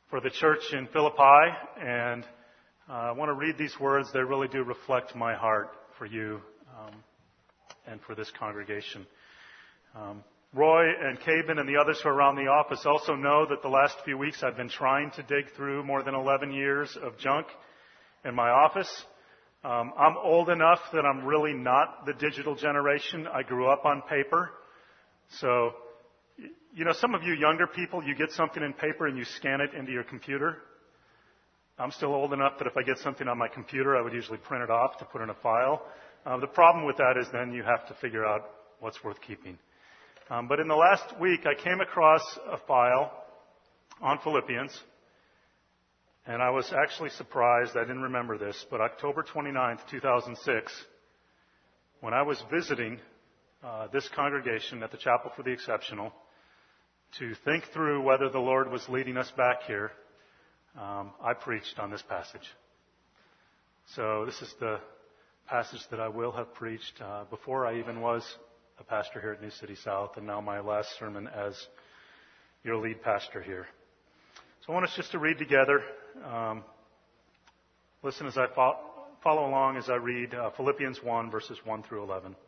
for the church in Philippi, and I want to read these words. They really do reflect my heart for you and for this congregation. Roy and Cabin and the others who are around the office also know that the last few weeks I've been trying to dig through more than 11 years of junk in my office. I'm old enough that I'm really not the digital generation. I grew up on paper. So, some of you younger people, you get something in paper and you scan it into your computer. I'm still old enough that if I get something on my computer, I would usually print it off to put in a file. The problem with that is then you have to figure out what's worth keeping. But in the last week, I came across a file on Philippians, and I was actually surprised. I didn't remember this, but October 29th, 2006, when I was visiting this congregation at the Chapel for the Exceptional to think through whether the Lord was leading us back here, I preached on this passage. So this is the passage that I will have preached before I even was a pastor here at New City South, and now my last sermon as your lead pastor here. So I want us just to read together. Listen as I follow along as I read Philippians 1, verses 1 through 11.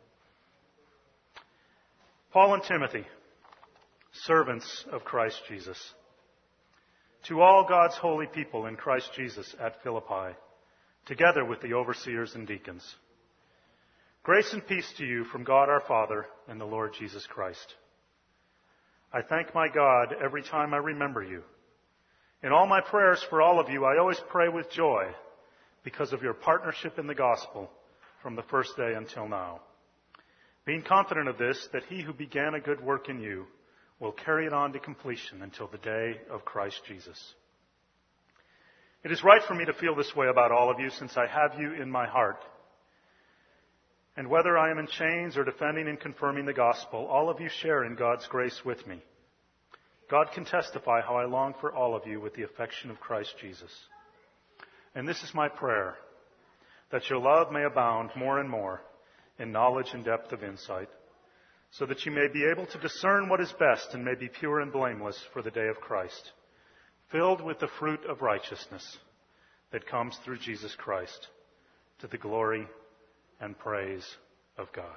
Paul and Timothy, servants of Christ Jesus, to all God's holy people in Christ Jesus at Philippi, together with the overseers and deacons. Grace and peace to you from God our Father and the Lord Jesus Christ. I thank my God every time I remember you. In all my prayers for all of you, I always pray with joy because of your partnership in the gospel from the first day until now. Being confident of this, that he who began a good work in you will carry it on to completion until the day of Christ Jesus. It is right for me to feel this way about all of you since I have you in my heart. And whether I am in chains or defending and confirming the gospel, all of you share in God's grace with me. God can testify how I long for all of you with the affection of Christ Jesus. And this is my prayer, that your love may abound more and more in knowledge and depth of insight, so that you may be able to discern what is best and may be pure and blameless for the day of Christ, filled with the fruit of righteousness that comes through Jesus Christ, to the glory and praise of God.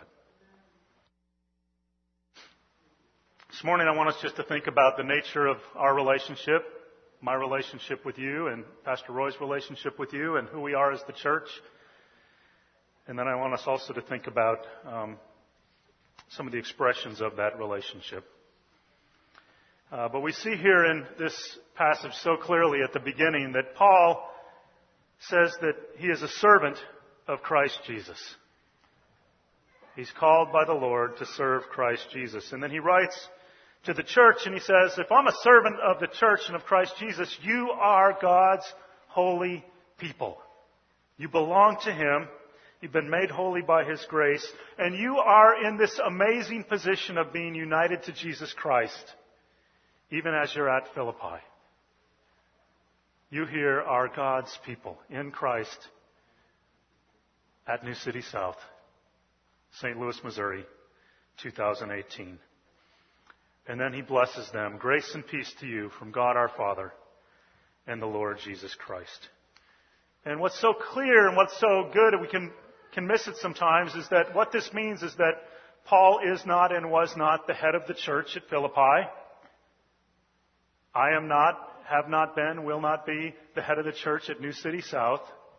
This morning I want us just to think about the nature of our relationship, my relationship with you and Pastor Roy's relationship with you, and who we are as the church. And then I want us also to think about some of the expressions of that relationship. But we see here in this passage so clearly at the beginning that Paul says that he is a servant of Christ Jesus. He's called by the Lord to serve Christ Jesus. And then he writes to the church and he says, if I'm a servant of the church and of Christ Jesus, you are God's holy people. You belong to him. You've been made holy by his grace. And you are in this amazing position of being united to Jesus Christ, even as you're at Philippi. You here are God's people in Christ at New City South, St. Louis, Missouri, 2018. And then he blesses them. Grace and peace to you from God our Father and the Lord Jesus Christ. And what's so clear and what's so good, and we can miss it sometimes, is that what this means is that Paul is not and was not the head of the church at Philippi. I am not, have not been, will not be the head of the church at New City South.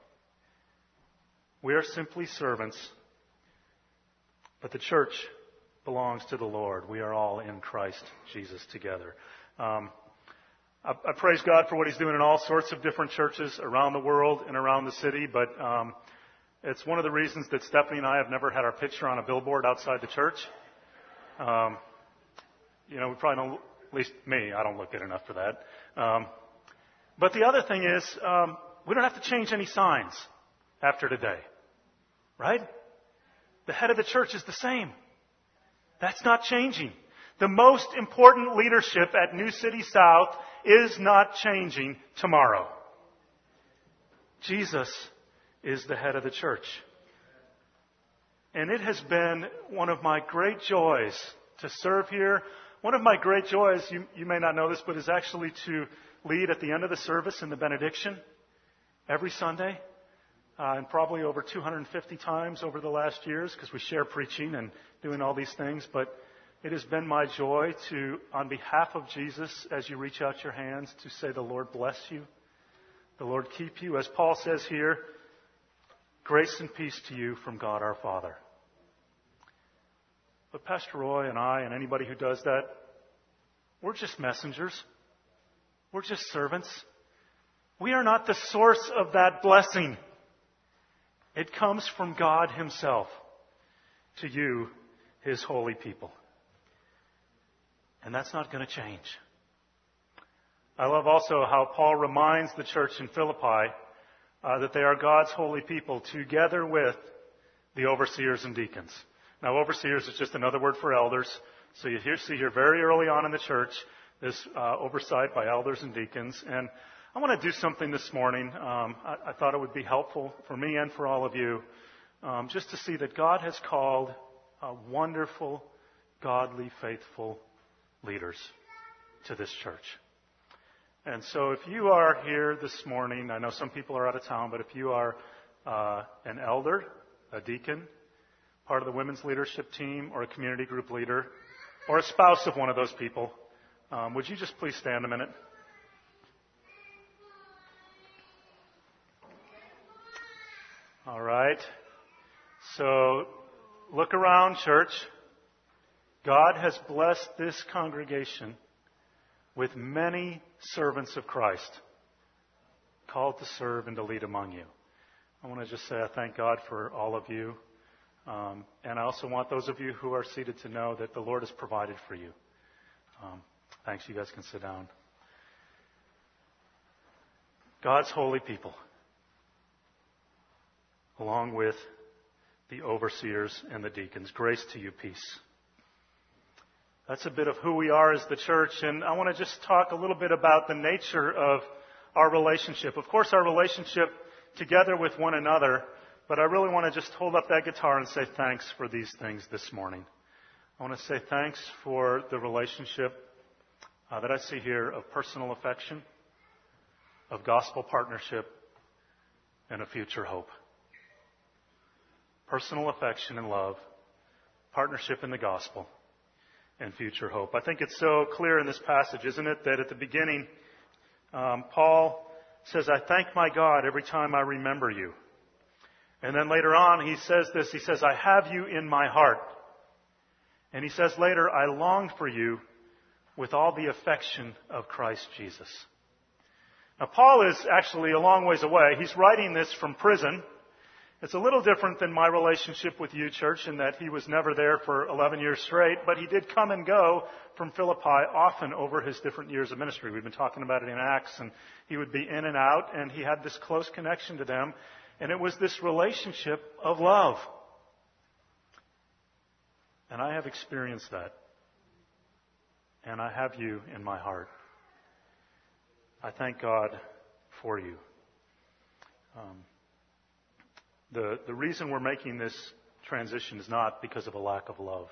We are simply servants. But the church belongs to the Lord. We are all in Christ Jesus together. I praise God for what he's doing in all sorts of different churches around the world and around the city, but it's one of the reasons that Stephanie and I have never had our picture on a billboard outside the church. We probably don't, at least me, I don't look good enough for that. But the other thing is, we don't have to change any signs after today. Right? The head of the church is the same. That's not changing. The most important leadership at New City South is not changing tomorrow. Jesus is the head of the church. And it has been one of my great joys to serve here. One of my great joys, you may not know this, but is actually to lead at the end of the service in the benediction every Sunday, and probably over 250 times over the last years because we share preaching and doing all these things. But it has been my joy to, on behalf of Jesus, as you reach out your hands, to say the Lord bless you, the Lord keep you. As Paul says here, grace and peace to you from God our Father. But Pastor Roy and I and anybody who does that, we're just messengers. We're just servants. We are not the source of that blessing. It comes from God Himself to you, His holy people. And that's not going to change. I love also how Paul reminds the church in Philippi that they are God's holy people together with the overseers and deacons. Now, overseers is just another word for elders. So you see here very early on in the church this oversight by elders and deacons. And I want to do something this morning. I thought it would be helpful for me and for all of you just to see that God has called wonderful, godly, faithful leaders to this church. And so if you are here this morning, I know some people are out of town, but if you are an elder, a deacon, part of the women's leadership team, or a community group leader, or a spouse of one of those people, would you just please stand a minute? All right. So look around, church. God has blessed this congregation with many servants of Christ called to serve and to lead among you. I want to just say I thank God for all of you. And I also want those of you who are seated to know that the Lord has provided for you. Thanks. You guys can sit down. God's holy people, along with the overseers and the deacons. Grace to you, peace. That's a bit of who we are as the church, and I want to just talk a little bit about the nature of our relationship. Of course, our relationship together with one another, but I really want to just hold up that guitar and say thanks for these things this morning. I want to say thanks for the relationship that I see here of personal affection, of gospel partnership, and a future hope. Personal affection and love, partnership in the gospel, and future hope. I think it's so clear in this passage, isn't it, that at the beginning, Paul says, I thank my God every time I remember you. And then later on, he says this, he says, I have you in my heart. And he says later, I long for you with all the affection of Christ Jesus. Now, Paul is actually a long ways away. He's writing this from prison. It's a little different than my relationship with you, church, in that he was never there for 11 years straight, but he did come and go from Philippi often over his different years of ministry. We've been talking about it in Acts, and he would be in and out, and he had this close connection to them, and it was this relationship of love. And I have experienced that, and I have you in my heart. I thank God for you. The reason we're making this transition is not because of a lack of love.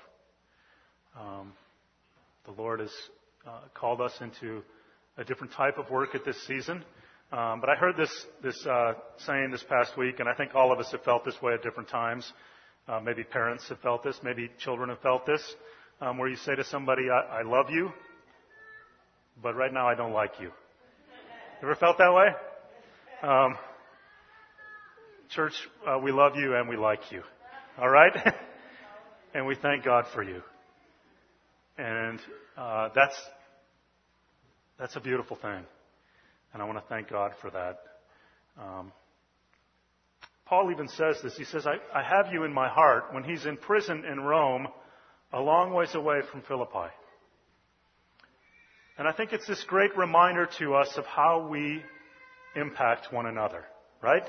The Lord has called us into a different type of work at this season. But I heard this saying this past week, and I think all of us have felt this way at different times. Maybe parents have felt this. Maybe children have felt this, where you say to somebody, I love you, but right now I don't like you. Ever felt that way? Church, we love you and we like you. All right? And we thank God for you. And that's a beautiful thing. And I want to thank God for that. Paul even says this. He says, I have you in my heart when he's in prison in Rome, a long ways away from Philippi. And I think it's this great reminder to us of how we impact one another, right?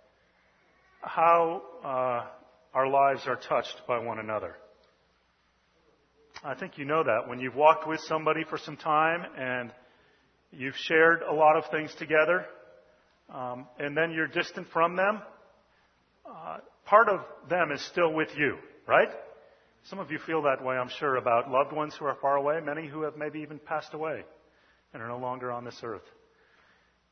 How our lives are touched by one another. I think you know that when you've walked with somebody for some time and you've shared a lot of things together, and then you're distant from them, part of them is still with you, right? Some of you feel that way, I'm sure, about loved ones who are far away, many who have maybe even passed away and are no longer on this earth.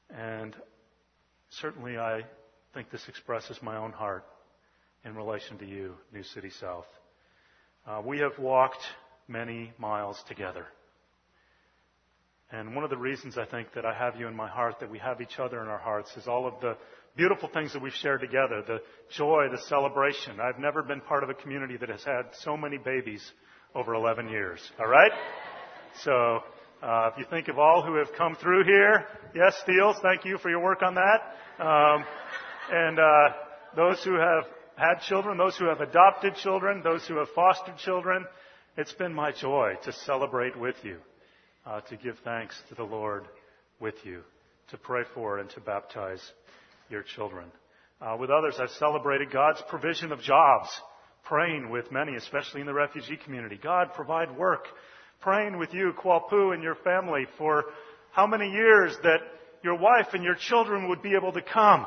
And certainly I think this expresses my own heart in relation to you, New City South. We have walked many miles together. And one of the reasons I think that I have you in my heart, that we have each other in our hearts, is all of the beautiful things that we've shared together, the joy, the celebration. I've never been part of a community that has had so many babies over 11 years. All right? So if you think of all who have come through here, yes, Steels, thank you for your work on that. And those who have had children, those who have adopted children, those who have fostered children, it's been my joy to celebrate with you, to give thanks to the Lord with you, to pray for and to baptize your children. With others, I've celebrated God's provision of jobs, praying with many, especially in the refugee community. God, provide work. Praying with you, Kwalpu, and your family for how many years that your wife and your children would be able to come.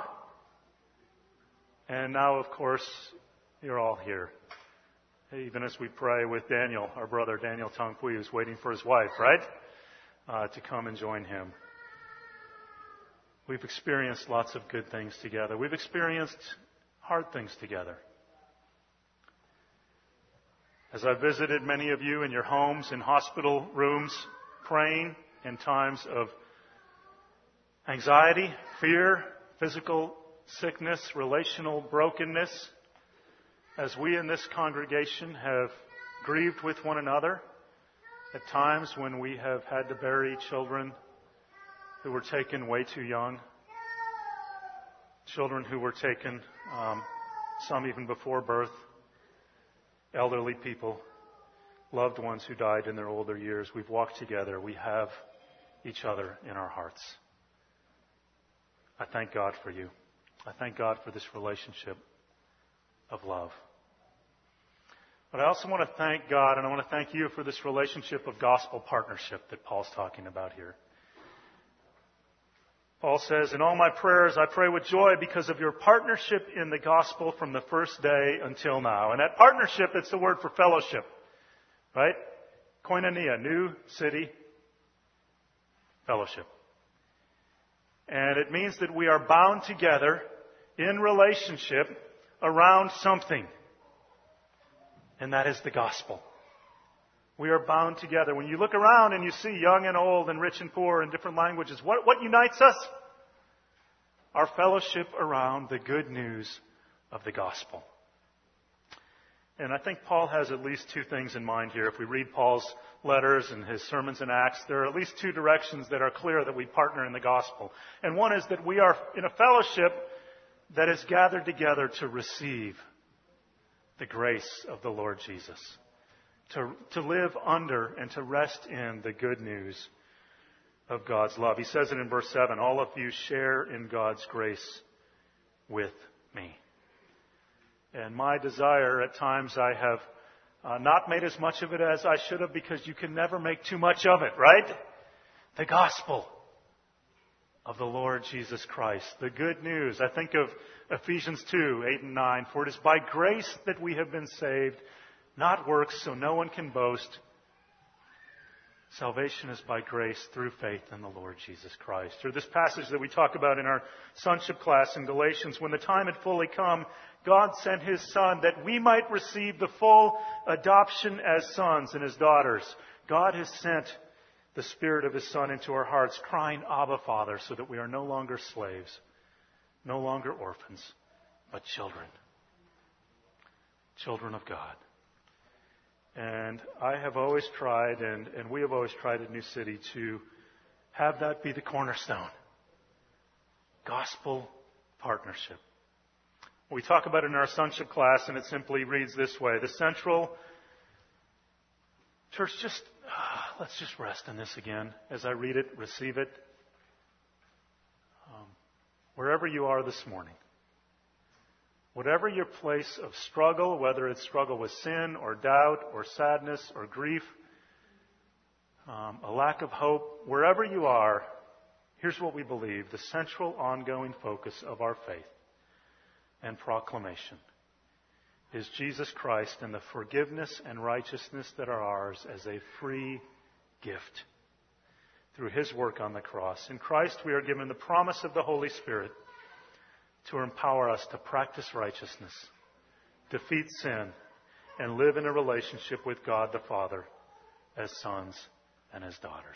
And now, of course, you're all here. Even as we pray with Daniel, our brother Daniel Tongpui, who's waiting for his wife, right? To come and join him. We've experienced lots of good things together. We've experienced hard things together. As I visited many of you in your homes, in hospital rooms, praying in times of anxiety, fear, physical sickness, relational brokenness, as we in this congregation have grieved with one another, at times when we have had to bury children who were taken way too young, children who were taken, some even before birth, elderly people, loved ones who died in their older years. We've walked together. We have each other in our hearts. I thank God for you. I thank God for this relationship of love. But I also want to thank God, and I want to thank you for this relationship of gospel partnership that Paul's talking about here. Paul says, in all my prayers I pray with joy because of your partnership in the gospel from the first day until now. And that partnership, it's the word for fellowship, right? Koinonia, new city, fellowship. And it means that we are bound together in relationship around something. And that is the gospel. We are bound together. When you look around and you see young and old and rich and poor in different languages, what unites us? Our fellowship around the good news of the gospel. And I think Paul has at least two things in mind here. If we read Paul's letters and his sermons in Acts, there are at least two directions that are clear that we partner in the gospel. And one is that we are in a fellowship that is gathered together to receive the grace of the Lord Jesus. To live under and to rest in the good news of God's love. He says it in verse 7, all of you share in God's grace with me. And my desire, at times I have not made as much of it as I should have, because you can never make too much of it, right? The gospel of the Lord Jesus Christ. The good news. I think of Ephesians 2, 8 and 9. For it is by grace that we have been saved, not works, so no one can boast. Salvation is by grace through faith in the Lord Jesus Christ. Or this passage that we talk about in our sonship class in Galatians, when the time had fully come, God sent His Son that we might receive the full adoption as sons and as daughters. God has sent the Spirit of His Son into our hearts, crying, Abba, Father, so that we are no longer slaves, no longer orphans, but children. Children of God. And I have always tried, and we have always tried at New City, to have that be the cornerstone. Gospel partnership. We talk about it in our sonship class, and it simply reads this way. The central... Church, let's just rest in this again. As I read it, receive it. Wherever you are this morning, whatever your place of struggle, whether it's struggle with sin or doubt or sadness or grief, a lack of hope, wherever you are, here's what we believe: the central ongoing focus of our faith and proclamation is Jesus Christ and the forgiveness and righteousness that are ours as a free gift. through His work on the cross. In Christ, we are given the promise of the Holy Spirit to empower us to practice righteousness, defeat sin, and live in a relationship with God the Father as sons and as daughters.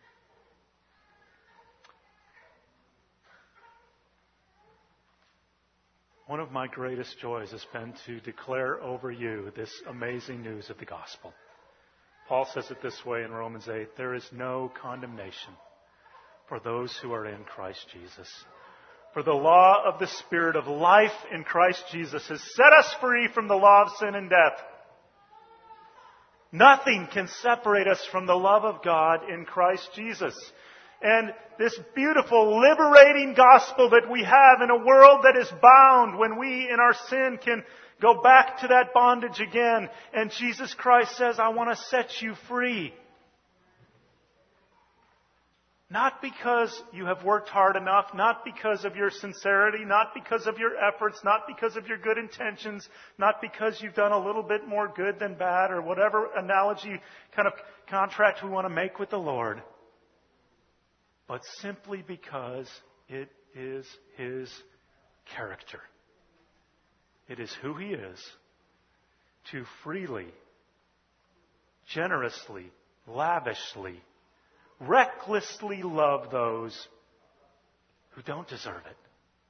One of my greatest joys has been to declare over you this amazing news of the gospel. Paul says it this way in Romans 8, there is no condemnation for those who are in Christ Jesus. For the law of the Spirit of life in Christ Jesus has set us free from the law of sin and death. Nothing can separate us from the love of God in Christ Jesus. And this beautiful, liberating gospel that we have in a world that is bound when we, in our sin, can go back to that bondage again. And Jesus Christ says, I want to set you free. Not because you have worked hard enough, not because of your sincerity, not because of your efforts, not because of your good intentions, not because you've done a little bit more good than bad, or whatever analogy, kind of contract we want to make with the Lord. But simply because it is His character. It is who He is to freely, generously, lavishly, recklessly love those who don't deserve it.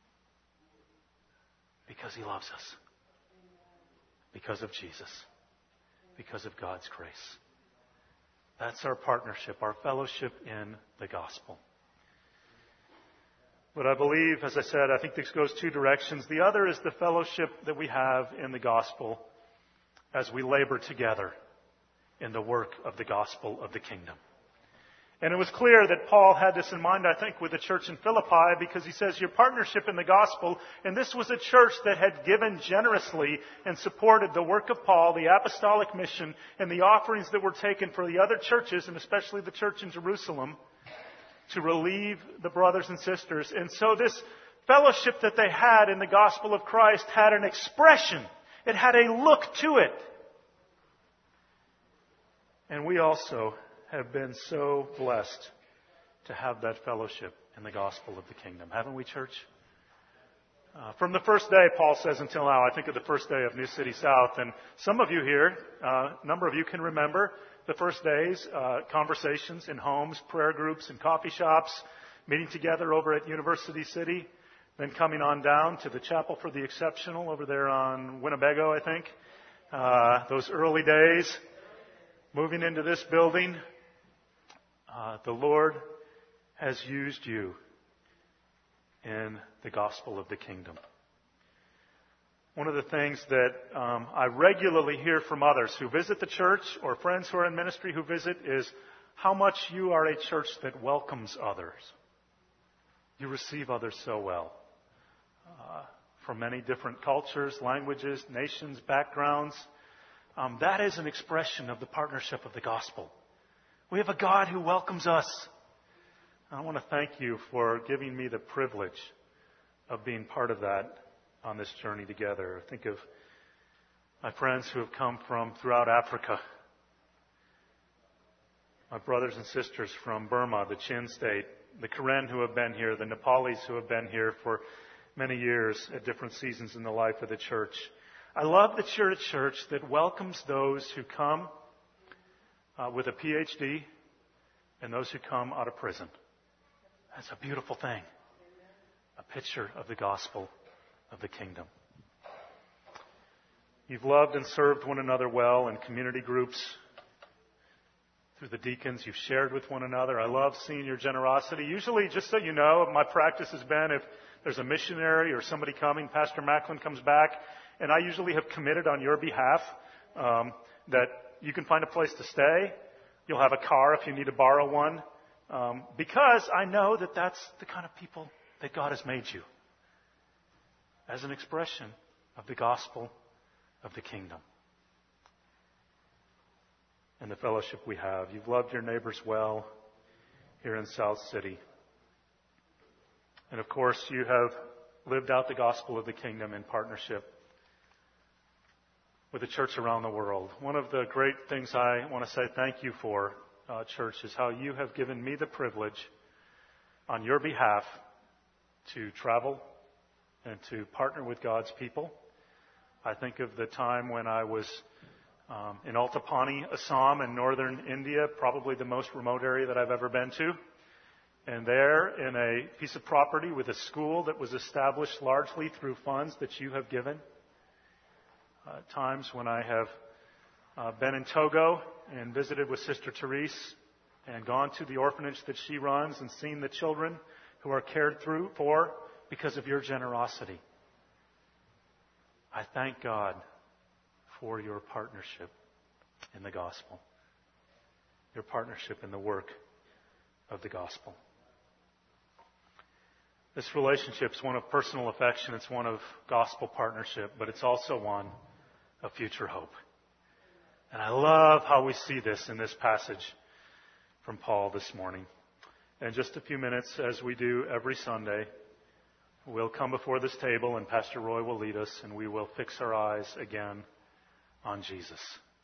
Because He loves us. Because of Jesus. Because of God's grace. That's our partnership, our fellowship in the gospel. But I believe, as I said, I think this goes two directions. The other is the fellowship that we have in the gospel as we labor together in the work of the gospel of the kingdom. And it was clear that Paul had this in mind, I think, with the church in Philippi, because he says your partnership in the gospel, and this was a church that had given generously and supported the work of Paul, the apostolic mission, and the offerings that were taken for the other churches, and especially the church in Jerusalem, to relieve the brothers and sisters. And so this fellowship that they had in the gospel of Christ had an expression. It had a look to it. And we also have been so blessed to have that fellowship in the gospel of the kingdom. Haven't we, church? From the first day, Paul says, until now, I think of the first day of New City South. And some of you here, a number of you can remember the first days, conversations in homes, prayer groups, and coffee shops, meeting together over at University City, then coming on down to the Chapel for the Exceptional over there on Winnebago, I think. Those early days, moving into this building. The Lord has used you in the gospel of the kingdom. One of the things that I regularly hear from others who visit the church or friends who are in ministry who visit is how much you are a church that welcomes others. You receive others so well. From many different cultures, languages, nations, backgrounds. That is an expression of the partnership of the gospel. We have a God who welcomes us. I want to thank you for giving me the privilege of being part of that on this journey together. I think of my friends who have come from throughout Africa. My brothers and sisters from Burma, the Chin State, the Karen who have been here, the Nepalis who have been here for many years at different seasons in the life of the church. I love that you're a church that welcomes those who come with a PhD and those who come out of prison. That's a beautiful thing. A picture of the gospel of the kingdom. You've loved and served one another well in community groups. Through the deacons, you've shared with one another. I love seeing your generosity. Usually, just so you know, my practice has been if there's a missionary or somebody coming, Pastor Macklin comes back, and I usually have committed on your behalf that you can find a place to stay. You'll have a car if you need to borrow one. Because I know that that's the kind of people that God has made you. As an expression of the gospel of the kingdom. And the fellowship we have. You've loved your neighbors well here in South City. And of course, you have lived out the gospel of the kingdom in partnership with the church around the world. One of the great things I want to say thank you for church is how you have given me the privilege on your behalf to travel and to partner with God's people. I think of the time when I was in Altapani, Assam, in northern India, probably the most remote area that I've ever been to. And there, in a piece of property with a school that was established largely through funds that you have given. Times when I have been in Togo and visited with Sister Therese and gone to the orphanage that she runs and seen the children who are cared for because of your generosity. I thank God for your partnership in the gospel, your partnership in the work of the gospel. This relationship is one of personal affection, it's one of gospel partnership, but it's also one of future hope. And I love how we see this in this passage from Paul this morning. In just a few minutes, as we do every Sunday, we'll come before this table and Pastor Roy will lead us and we will fix our eyes again on Jesus.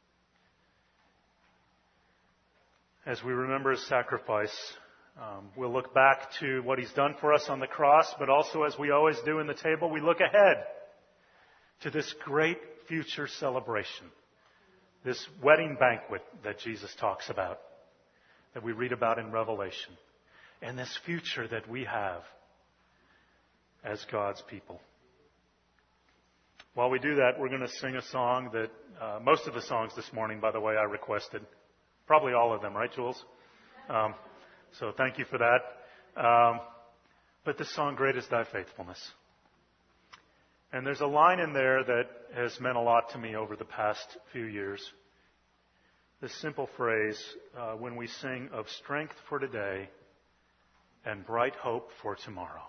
As we remember His sacrifice, we'll look back to what He's done for us on the cross, but also, as we always do in the table, we look ahead to this great future celebration, this wedding banquet that Jesus talks about, that we read about in Revelation, and this future that we have as God's people. While we do that, we're going to sing a song that, most of the songs this morning, by the way, I requested. Probably all of them, right, Jules? So thank you for that. But this song, Great is Thy Faithfulness. And there's a line in there that has meant a lot to me over the past few years. This simple phrase, when we sing of strength for today and bright hope for tomorrow.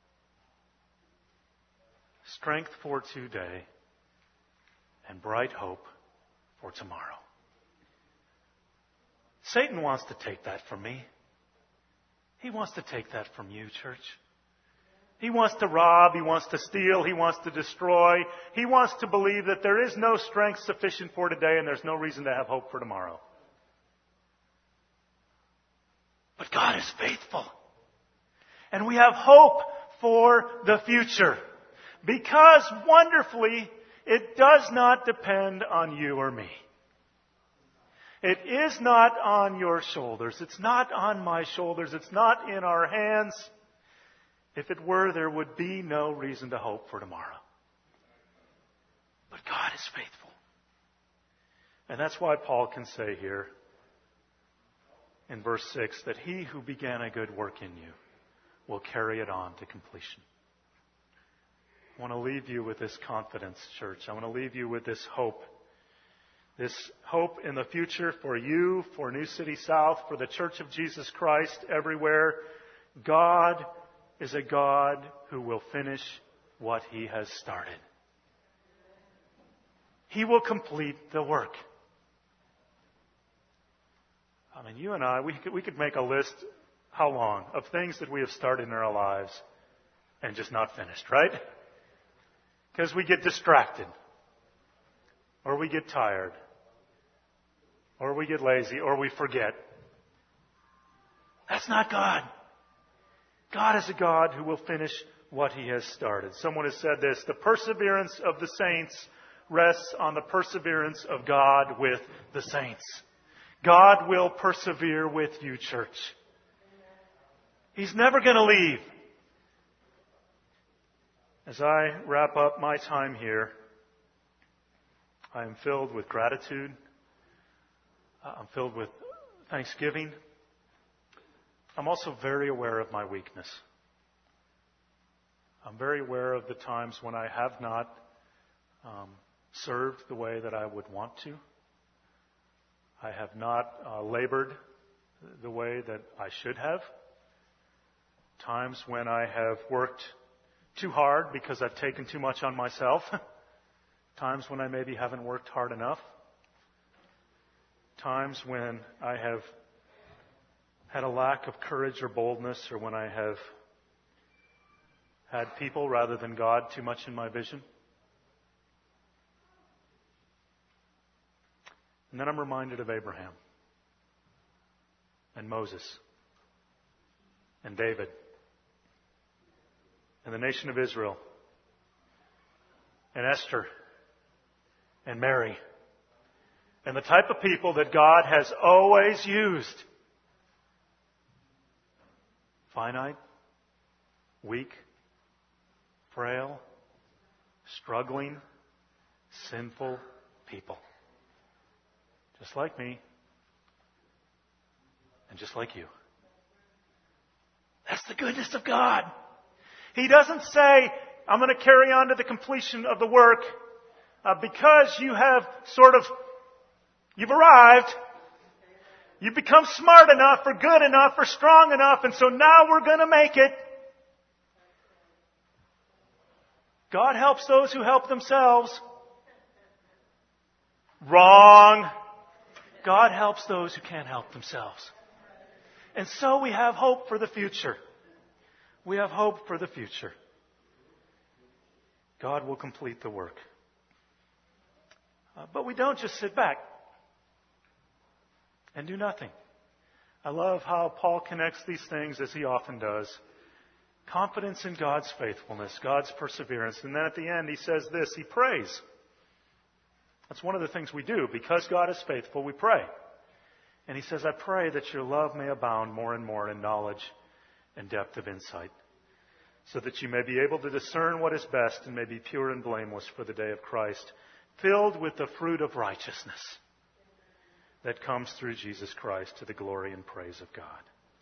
Strength for today and bright hope for tomorrow. Satan wants to take that from me. He wants to take that from you, church. He wants to rob, he wants to steal, he wants to destroy. He wants to believe that there is no strength sufficient for today and there's no reason to have hope for tomorrow. But God is faithful. And we have hope for the future. Because wonderfully, it does not depend on you or me. It is not on your shoulders. It's not on my shoulders. It's not in our hands. If it were, there would be no reason to hope for tomorrow. But God is faithful. And that's why Paul can say here in verse 6 that He who began a good work in you will carry it on to completion. I want to leave you with this confidence, church. I want to leave you with this hope. This hope in the future for you, for New City South, for the Church of Jesus Christ everywhere. God is a God who will finish what He has started. He will complete the work. I mean, you and I, we could make a list, how long, of things that we have started in our lives and just not finished, right? Because we get distracted, or we get tired, or we get lazy, or we forget. That's not God. God is a God who will finish what He has started. Someone has said this, the perseverance of the saints rests on the perseverance of God with the saints. God will persevere with you, church. He's never going to leave. As I wrap up my time here, I am filled with gratitude. I'm filled with thanksgiving. I'm also very aware of my weakness. I'm very aware of the times when I have not served the way that I would want to. I have not labored the way that I should have. Times when I have worked too hard because I've taken too much on myself. Times when I maybe haven't worked hard enough. Times when I have had a lack of courage or boldness, or when I have had people rather than God too much in my vision. And then I'm reminded of Abraham. and Moses and David and the nation of Israel and Esther and Mary and the type of people that God has always used. Finite, weak, frail, struggling, sinful people. Just like me and just like you. That's the goodness of God. He doesn't say, I'm going to carry on to the completion of the work because you have you've arrived. You've become smart enough or good enough or strong enough, and so now we're going to make it. God helps those who help themselves. Wrong. God helps those who can't help themselves. And so we have hope for the future. We have hope for the future. God will complete the work. But we don't just sit back and do nothing. I love how Paul connects these things, as he often does. Confidence in God's faithfulness, God's perseverance. And then at the end he says this, he prays. That's one of the things we do. Because God is faithful, we pray. And he says, I pray that your love may abound more and more in knowledge and depth of insight, so that you may be able to discern what is best and may be pure and blameless for the day of Christ, filled with the fruit of righteousness that comes through Jesus Christ to the glory and praise of God.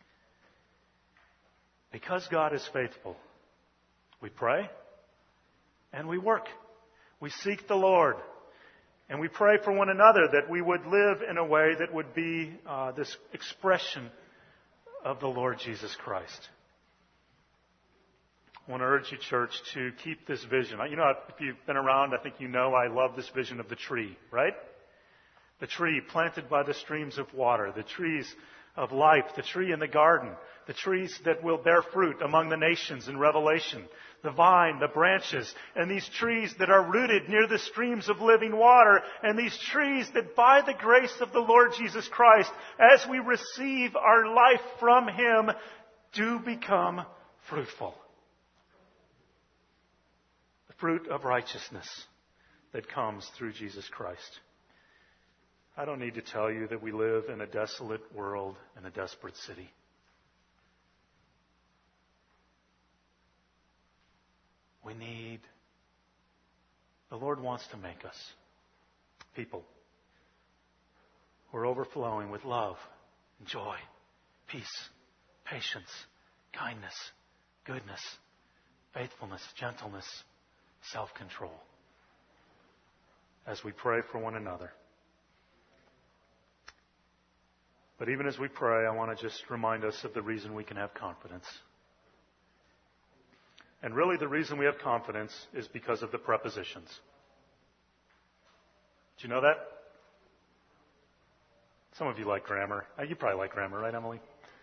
Because God is faithful, we pray and we work. We seek the Lord. And we pray for one another that we would live in a way that would be this expression of the Lord Jesus Christ. I want to urge you, church, to keep this vision. You know, if you've been around, I think you know I love this vision of the tree, right? The tree planted by the streams of water, the trees of life, the tree in the garden, the trees that will bear fruit among the nations in Revelation, the vine, the branches, and these trees that are rooted near the streams of living water, and these trees that by the grace of the Lord Jesus Christ, as we receive our life from Him, do become fruitful. The fruit of righteousness that comes through Jesus Christ. I don't need to tell you that we live in a desolate world and a desperate city. The Lord wants to make us people who are overflowing with love and joy, peace, patience, kindness, goodness, faithfulness, gentleness, self-control. As we pray for one another. But even as we pray, I want to just remind us of the reason we can have confidence. And really the reason we have confidence is because of the prepositions. Do you know that? Some of you like grammar. You probably like grammar, right, Emily?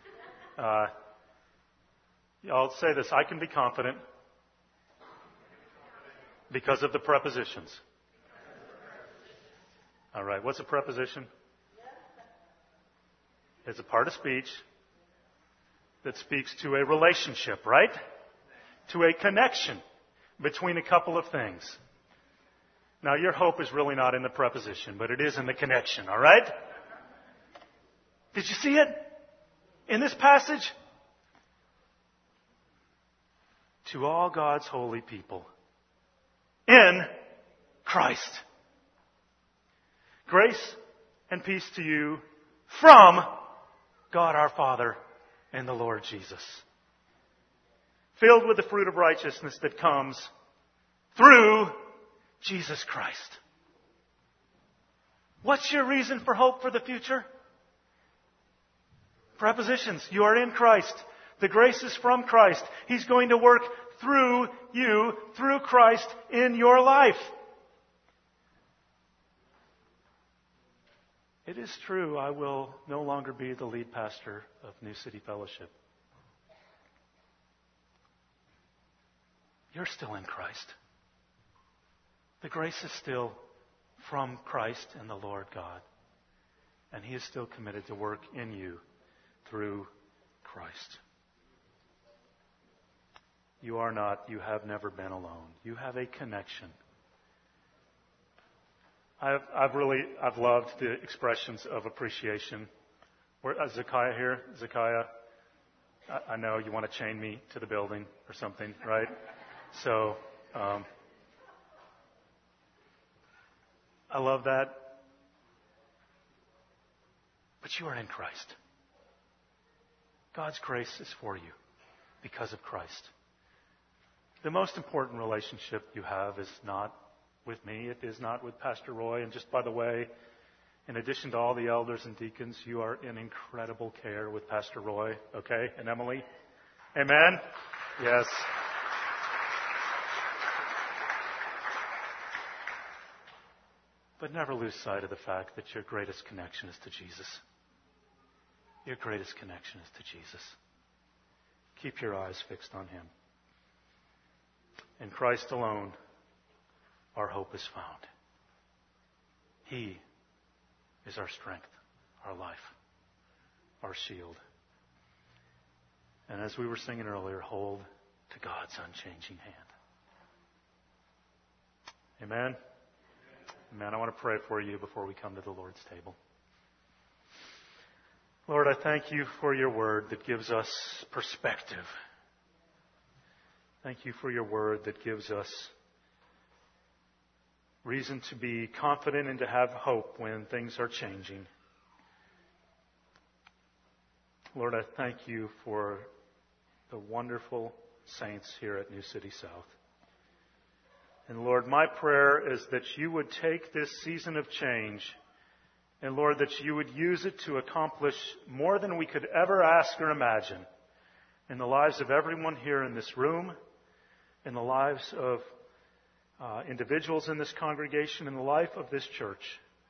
I'll say this. I can be confident because of the prepositions. All right. What's a preposition? It's a part of speech that speaks to a relationship, right? To a connection between a couple of things. Now, your hope is really not in the preposition, but it is in the connection, all right? Did you see it in this passage? To all God's holy people in Christ. Grace and peace to you from God our Father and the Lord Jesus. Filled with the fruit of righteousness that comes through Jesus Christ. What's your reason for hope for the future? Prepositions. You are in Christ. The grace is from Christ. He's going to work through you, through Christ, in your life. It is true, I will no longer be the lead pastor of New City Fellowship. You're still in Christ. The grace is still from Christ and the Lord God. And He is still committed to work in you through Christ. You have never been alone. You have a connection. I've loved the expressions of appreciation. Zekiah here? Zekiah, I know you want to chain me to the building or something, right? So, I love that. But you are in Christ. God's grace is for you because of Christ. The most important relationship you have is not with me. It is not with Pastor Roy. And just by the way, in addition to all the elders and deacons, you are in incredible care with Pastor Roy, okay? And Emily? Amen? Yes. But never lose sight of the fact that your greatest connection is to Jesus. Your greatest connection is to Jesus. Keep your eyes fixed on Him. In Christ alone, our hope is found. He is our strength, our life, our shield. And as we were singing earlier, hold to God's unchanging hand. Amen? Amen. I want to pray for you before we come to the Lord's table. Lord, I thank you for your word that gives us perspective. Thank you for your word that gives us reason to be confident and to have hope when things are changing. Lord, I thank you for the wonderful saints here at New City South. And Lord, my prayer is that you would take this season of change and Lord, that you would use it to accomplish more than we could ever ask or imagine in the lives of everyone here in this room, in the lives of individuals in this congregation, in the life of this church.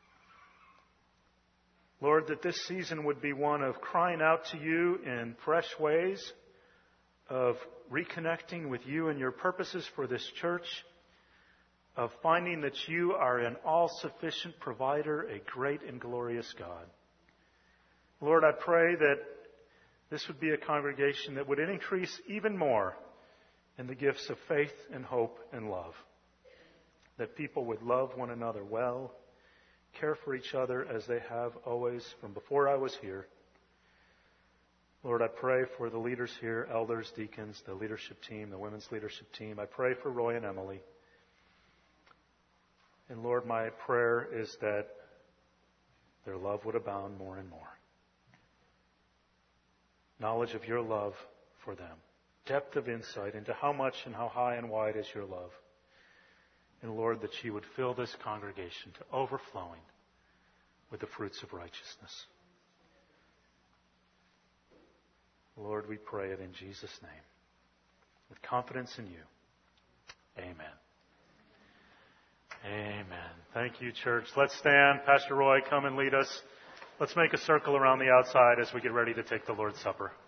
Lord, that this season would be one of crying out to you in fresh ways, of reconnecting with you and your purposes for this church, of finding that you are an all-sufficient provider, a great and glorious God. Lord, I pray that this would be a congregation that would increase even more in the gifts of faith and hope and love. That people would love one another well, care for each other as they have always from before I was here. Lord, I pray for the leaders here, elders, deacons, the leadership team, the women's leadership team. I pray for Roy and Emily. And Lord, my prayer is that their love would abound more and more. Knowledge of your love for them. Depth of insight into how much and how high and wide is your love. And Lord, that you would fill this congregation to overflowing with the fruits of righteousness. Lord, we pray it in Jesus' name. With confidence in you. Amen. Amen. Thank you, church. Let's stand. Pastor Roy, come and lead us. Let's make a circle around the outside as we get ready to take the Lord's Supper.